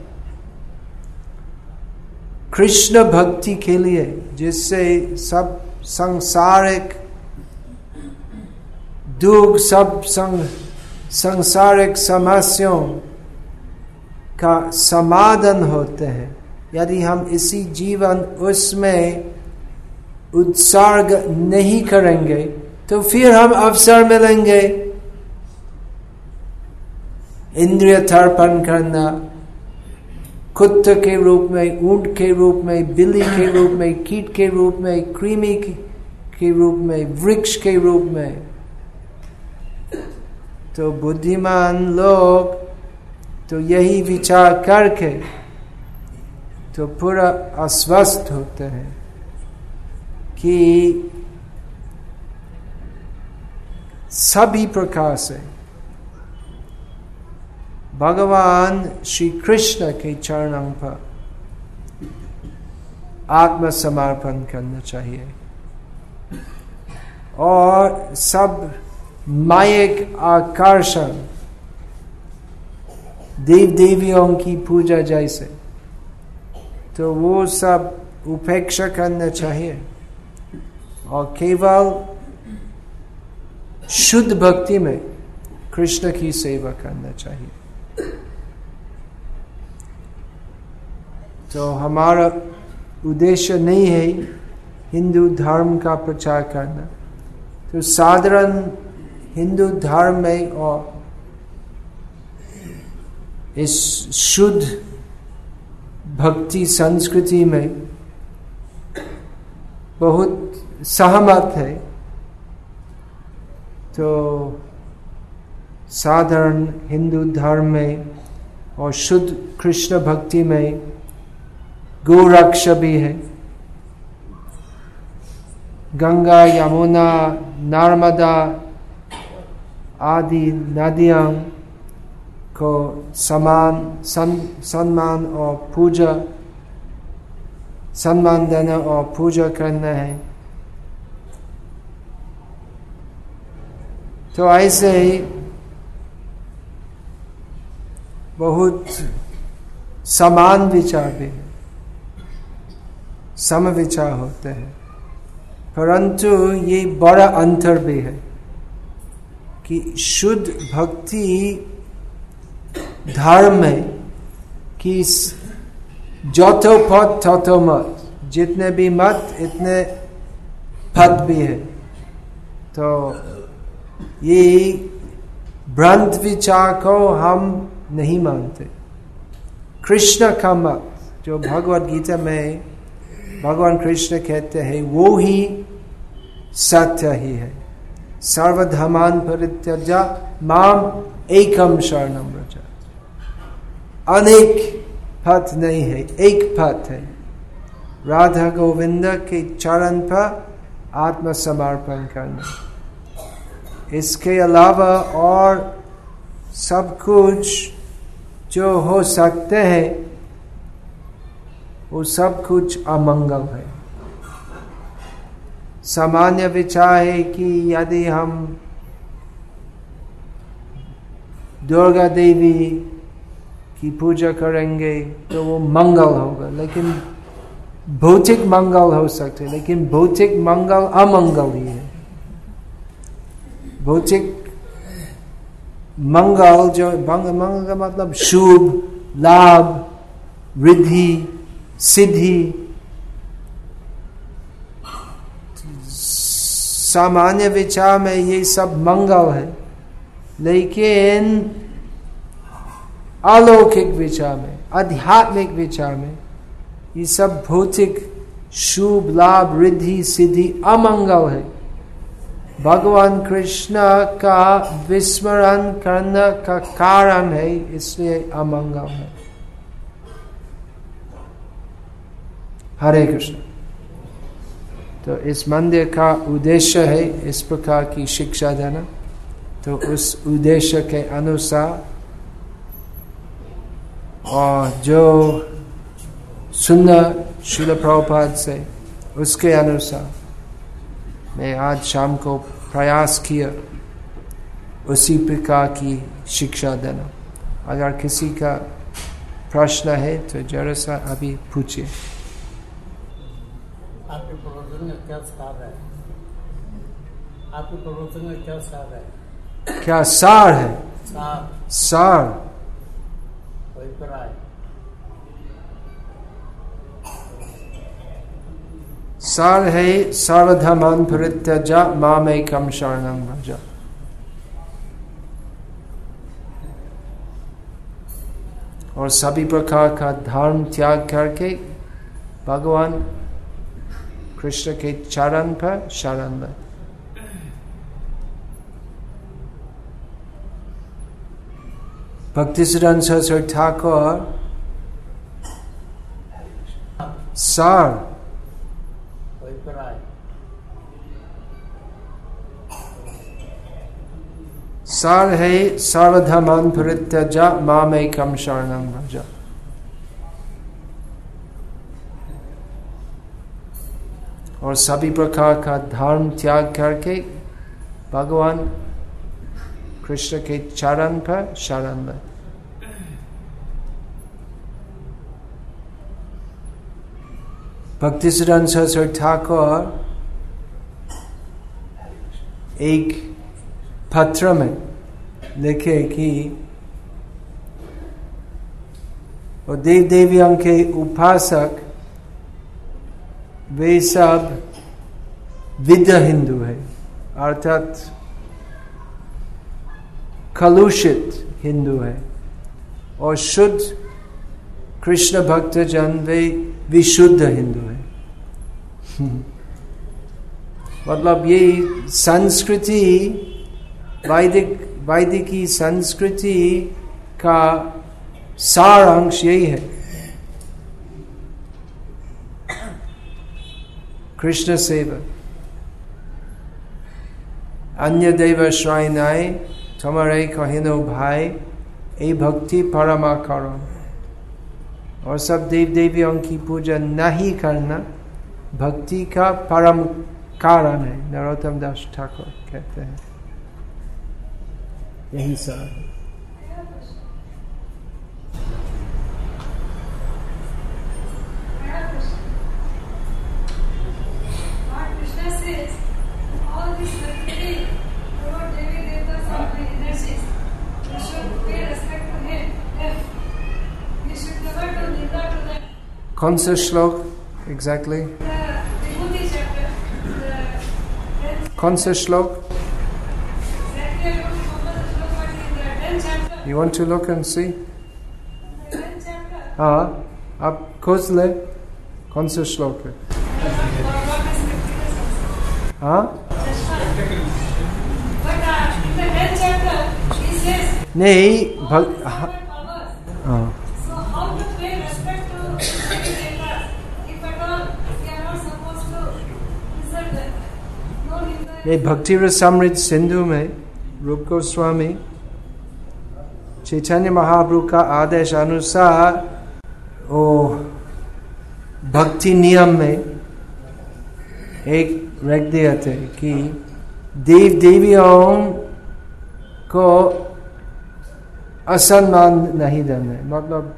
कृष्ण भक्ति के लिए, जिससे सब सांसारिक दुख, सब संग, सांसारिक समस्याओं का समाधान होते हैं, यदि हम इसी जीवन उसमें उत्सर्ग नहीं करेंगे तो फिर हम अवसर मिलेंगे इंद्रिय तर्पण करना, कुत्ते के रूप में, ऊंट के रूप में, बिल्ली के रूप में, कीट के रूप में, कृमि के रूप में, वृक्ष के रूप में। तो बुद्धिमान लोग तो यही विचार करके तो पूरा अस्वस्थ होते हैं कि सभी प्रकार से भगवान श्री कृष्ण के चरणों पर आत्मसमर्पण करना चाहिए, और सब मायिक आकर्षण, देव देवियों की पूजा जैसे, तो वो सब उपेक्षा करना चाहिए और केवल शुद्ध भक्ति में कृष्ण की सेवा करना चाहिए। तो हमारा उद्देश्य नहीं है हिंदू धर्म का प्रचार करना, तो साधारण हिंदू धर्म में और इस शुद्ध भक्ति संस्कृति में बहुत सहमत है। तो साधारण हिंदू धर्म में और शुद्ध कृष्ण भक्ति में गोरक्षा भी है। गंगा, यमुना, नर्मदा आदि नदियों को समान सन, सम्मान और पूजा सम्मान देना और पूजा करना है। तो ऐसे ही बहुत समान विचार भी है, सम विचार होते हैं, परंतु ये बड़ा अंतर भी है कि शुद्ध भक्ति धर्म में कि जोतो पथ ततो मत, जितने भी मत इतने पथ भी है। तो ये भ्रांत विचार को हम नहीं मानते। कृष्ण का मत जो भगवद गीता में भगवान कृष्ण कहते हैं वो ही सत्य ही है। सर्वधर्मान् परित्यज्य माम एकम शरणं व्रज। अनेक पथ नहीं है, एक पथ है, राधा गोविंद के चरण पर आत्मसमर्पण करना। इसके अलावा और सब कुछ जो हो सकते हैं वो सब कुछ अमंगल है। सामान्य विचार है कि यदि हम दुर्गा देवी की पूजा करेंगे तो वो मंगल होगा, लेकिन भौतिक मंगल हो सकते, लेकिन भौतिक मंगल अमंगल ही है। भौतिक मंगल, जो मंगल का मतलब शुभ, लाभ, रिद्धि, सिद्धि, सामान्य विचार में ये सब मंगल है, लेकिन अलौकिक विचार में, आध्यात्मिक विचार में ये सब भौतिक शुभ, लाभ, रिद्धि, सिद्धि अमंगल है। भगवान कृष्ण का विस्मरण करने का कारण है, इसलिए अमंगल है। हरे कृष्ण। तो इस मंदिर का उद्देश्य है इस प्रकार की शिक्षा देना। तो उस उद्देश्य के अनुसार और जो सुनना श्रील प्रभुपाद से, उसके अनुसार मैं आज शाम को प्रयास किया उसी प्रकार की शिक्षा देना। अगर किसी का प्रश्न है तो जरा सा अभी पूछिए। आपके प्रवचन में क्या सार है? आपके प्रवचन में क्या सार है? क्या सार है? सार सार अभिप्राय सार है सर्वधर्मान् परित्यज्य मामेकं शरणं व्रज। और सभी प्रकार का धर्म त्याग करके भगवान कृष्ण के चरण पर शरण ले। भक्तिसिद्धांत सरस्वती ठाकुर सार सार है सर्वधर्मान् परित्यज्य मामेकं शरणं व्रज। और सभी प्रकार का धर्म त्याग करके भगवान कृष्ण के चरण पर शरण ले। भक्तिसिद्धांत सरस्वती ठाकुर एक पत्र में लिखे कि वो देव देवियों के उपासक वे सब विद्ध हिंदू है, अर्थात कलुषित हिंदू है, और शुद्ध कृष्ण भक्त जन वे विशुद्ध हिंदू है। मतलब ये संस्कृति, वैदिक वैदिकी संस्कृति का सारांश यही है। कृष्ण सेवा, अन्य देव श्राइनाय तुम्हारे कहिनो भाई, ए भक्ति परमा करो। और सब देव देवियों की पूजा नहीं करना भक्ति का परम कारण है, नरोत्तम दास ठाकुर कहते हैं। यही सार है। कौन सा श्लोक एग्जैक्टली? कौन सा श्लोक? You want to look and see? हाँ, आप खोज ले कौन सा श्लोक है। हाँ, नहीं भग हाँ ये भक्ति रसामृत सिंधु में रूप गोस्वामी चैतन्य महाप्रभु का आदेश अनुसार ओ भक्ति नियम में एक रख दिया थे कि देव देवियों को असम्मान नहीं देना है, मतलब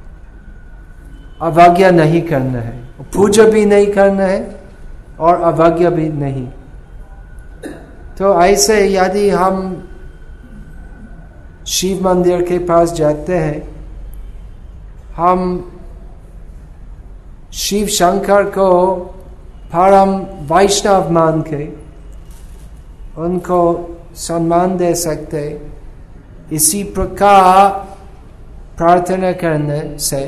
अवज्ञा नहीं करना है, पूजा भी नहीं करना है और अवज्ञा भी नहीं। तो ऐसे यदि हम शिव मंदिर के पास जाते हैं, हम शिव शंकर को परम वैष्णव मान के उनको सम्मान दे सकते। इसी प्रकार प्रार्थना करने से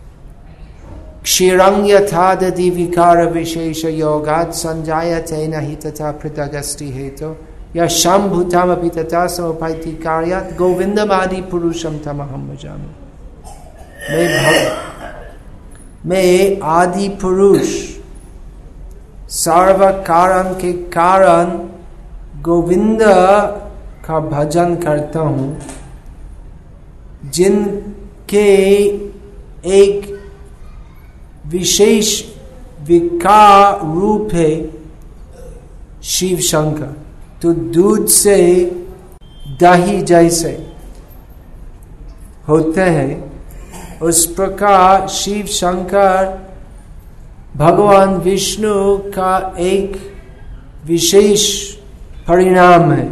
क्षीरं यथा दधि विकार विशेष योगात् संजायते नहि तथा पृथगस्ति हेतु या शंभुतमपि तथा समुपैति कार्यात् गोविंदमादि पुरुषम तमहं भजामि। मैं भग मैं आदि पुरुष सर्व कारण के कारण गोविंद का भजन करता हूँ, जिनके एक विशेष विकार रूप है शिव शंकर। तो दूध से दही जैसे होते हैं, उस प्रकार शिव शंकर भगवान विष्णु का एक विशेष परिणाम है।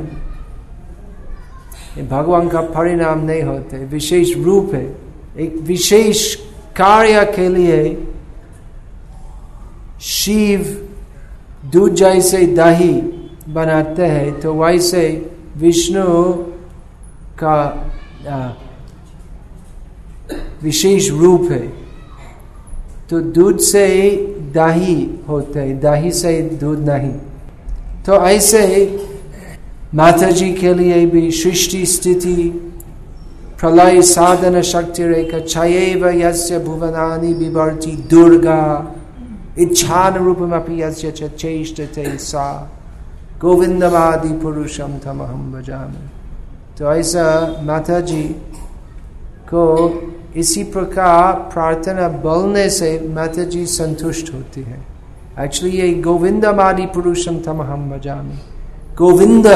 भगवान का परिणाम नहीं होते, विशेष रूप है। एक विशेष कार्य के लिए शिव दूध जैसे दही बनाते हैं, तो वैसे विष्णु का विशेष रूप है। तो दूध से दही होते हैं, दही से दूध नहीं। तो ऐसे माता जी के लिए भी सृष्टि स्थिति प्रलय साधन शक्ति रेखा छयैव यस्य भुवनानि बिभर्ति दुर्गा इच्छान रूपमपि यस्य च चेष्टते सा गोविंदमादि पुरुषम तमहं भजामि। तो ऐसा माता जी को इसी प्रकार प्रार्थना बोलने से माता जी संतुष्ट होती है। एक्चुअली ये गोविंदमादि पुरुषम तमहं भजामि, गोविंद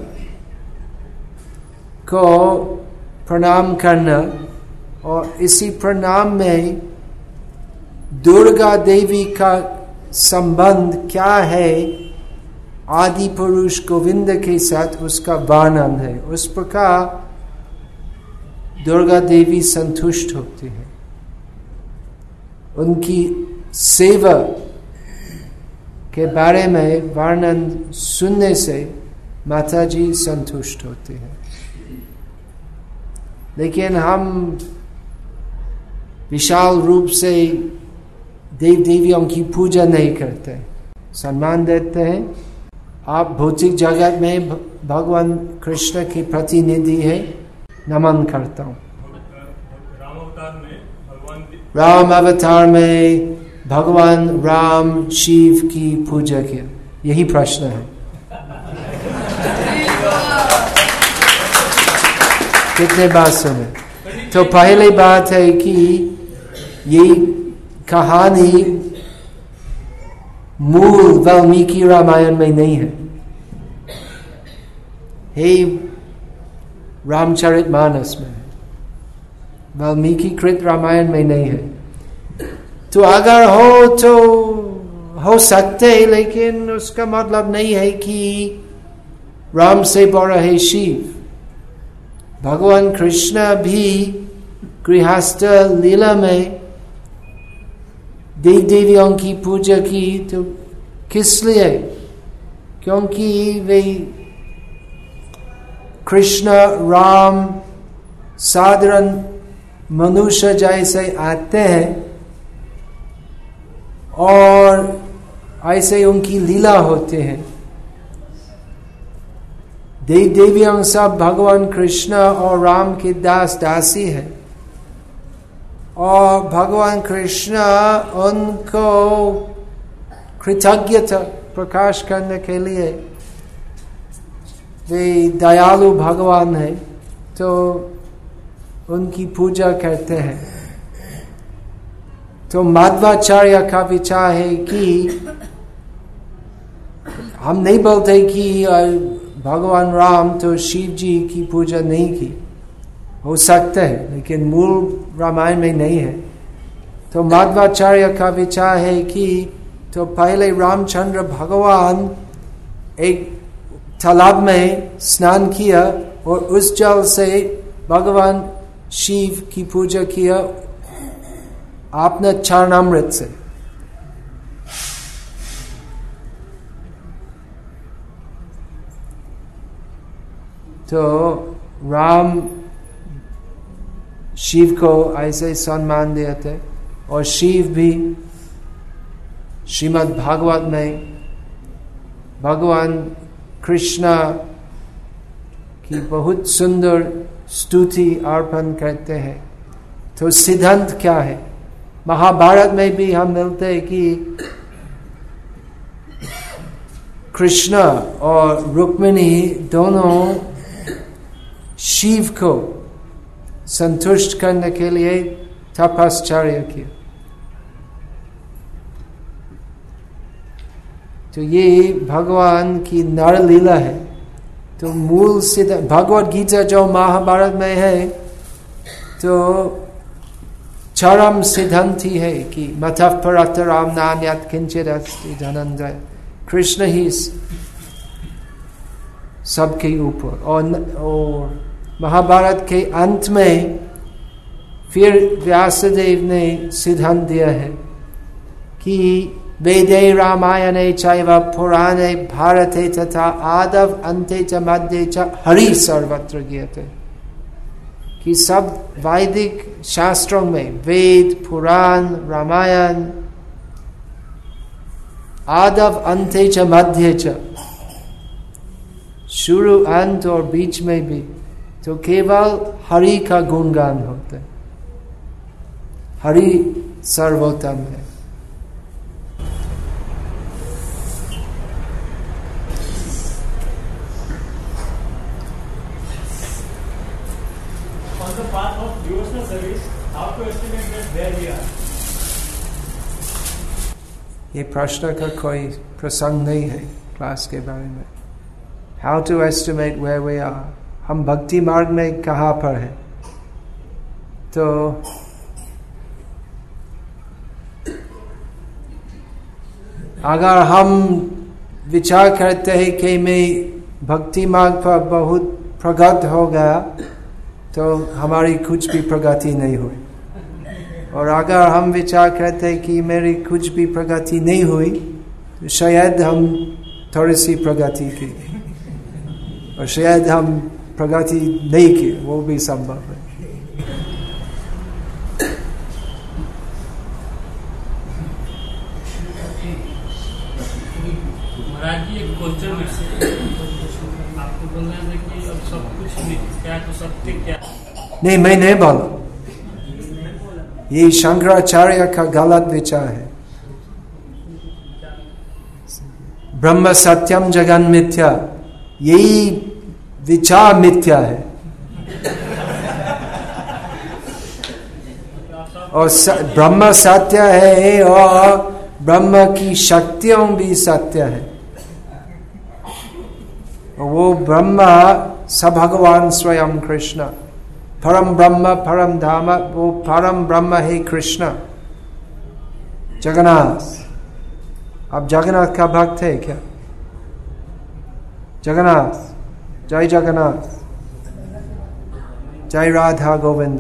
को प्रणाम करना। और इसी प्रणाम में दुर्गा देवी का संबंध क्या है आदि पुरुष गोविंद के साथ, उसका वर्णन है। उस प्रकार दुर्गा देवी संतुष्ट होती है। उनकी सेवा के बारे में वर्णन सुनने से माता जी संतुष्ट होती है। लेकिन हम विशाल रूप से देव देवियों की पूजा नहीं करते, सम्मान देते हैं। आप भौतिक जगत में भगवान कृष्ण की प्रतिनिधि है, नमन करता हूँ। राम अवतार में भगवान राम अवतार में भगवान राम शिव की पूजा किया, यही प्रश्न है। कितने बात सुने? तो पहली बात है कि ये कहानी मूल वाल्मीकि रामायण में नहीं है, हे रामचरितमानस में है, वाल्मीकि कृत रामायण में नहीं है। तो अगर हो तो हो सकते, लेकिन उसका मतलब नहीं है कि राम से बड़ा है शिव। भगवान कृष्ण भी गृहस्थ लीला में देव देवियों की पूजा की, तो किस लिए? क्योंकि वे कृष्ण राम साधारण मनुष्य जैसे आते हैं और ऐसे उनकी लीला होते हैं। देव देवियों सब भगवान कृष्ण और राम के दास दासी है, और भगवान कृष्ण उनको कृतज्ञता प्रकाश करने के लिए वे दयालु भगवान है, तो उनकी पूजा करते हैं। तो मध्वाचार्य का विचार है कि हम नहीं बोलते कि भगवान राम तो शिव जी की पूजा नहीं की, हो सकता है, लेकिन मूल रामायण में नहीं है। तो मध्वाचार्य का विचार है कि तो पहले रामचंद्र भगवान एक तालाब में स्नान किया और उस जल से भगवान शिव की पूजा किया आपने चरणामृत से। तो राम शिव को ऐसे सम्मान दिए थे, और शिव भी श्रीमद् भागवत में भगवान कृष्ण की बहुत सुंदर स्तुति अर्पण करते हैं। तो सिद्धांत क्या है? महाभारत में भी हम मिलते हैं कि कृष्ण और रुक्मिणी दोनों शिव को संतुष्ट करने के लिए तपश्चर्या किया। तो ये भगवान की नर लीला है। तो मूल सिद्ध भगवत गीता जो महाभारत में है, तो चरम सिद्धांत ही है कि मतः परतराम नान्यत् किंचित् अस्ति धनंजय, कृष्ण ही सबके ऊपर। और, और महाभारत के अंत में फिर व्यासदेव ने सिद्धांत दिया है कि वेदे रामायणे चैव पुराणे भारते तथा आदव अन्ते च मध्ये च हरि सर्वत्र गीयते। कि सब वैदिक शास्त्रों में वेद, पुराण, रामायण, आदव अन्ते च मध्ये च, शुरू अंत और बीच में भी, तो केवल हरि का गुणगान होता है। हरि सर्वोत्तम है। On the path of devotional service, how to estimate that where we are? ये प्रश्न का कोई प्रसंग नहीं है क्लास के बारे में। How to estimate where we are? हम भक्ति मार्ग में कहाँ पर है? तो अगर हम विचार करते हैं कि मैं भक्ति मार्ग पर बहुत प्रगत हो गया, तो हमारी कुछ भी प्रगति नहीं हुई। और अगर हम विचार करते हैं कि मेरी कुछ भी प्रगति नहीं हुई, तो शायद हम थोड़ी सी प्रगति की, और शायद हम प्रगति नहीं की, वो भी संभव है। महाराज जी, एक क्वेश्चन आपको बोलना है कि अब सब कुछ मिथ्या तो सत्य क्या? नहीं, मैं नहीं बोला। ये शंकराचार्य का गलत विचार है। ब्रह्म सत्यम जगन मिथ्या, यही विचार मिथ्या है। और ब्रह्म सत्य है, और ब्रह्म की शक्तियों भी सत्य है। वो ब्रह्म स भगवान स्वयं कृष्ण, परम ब्रह्म परम धाम, वो परम ब्रह्म है कृष्ण जगन्नाथ। आप जगन्नाथ का भक्त है क्या? जगन्नाथ, जय जगन्नाथ, जय राधा गोविंद।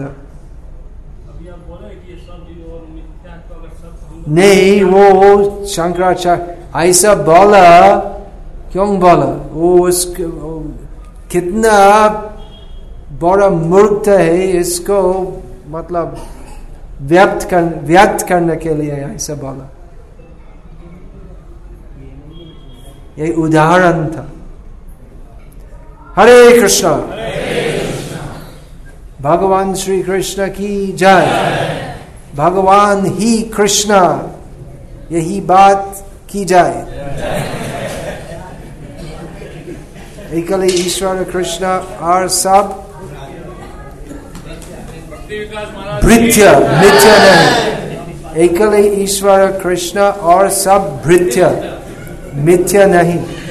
नहीं, वो शंकराचार्य ऐसा बोला, क्यों बोला? वो उसके कितना बड़ा मूर्ख है, इसको मतलब व्यक्त कर व्यक्त करने के लिए ऐसा बोला। ये उदाहरण था। हरे कृष्णा, भगवान श्री कृष्ण की जय। भगवान ही कृष्ण, यही बात की जाए। एकल ईश्वर कृष्ण और सब भृत्य, मिथ्या नहीं। एकल ईश्वर कृष्ण और सब भृत्य, मिथ्या नहीं।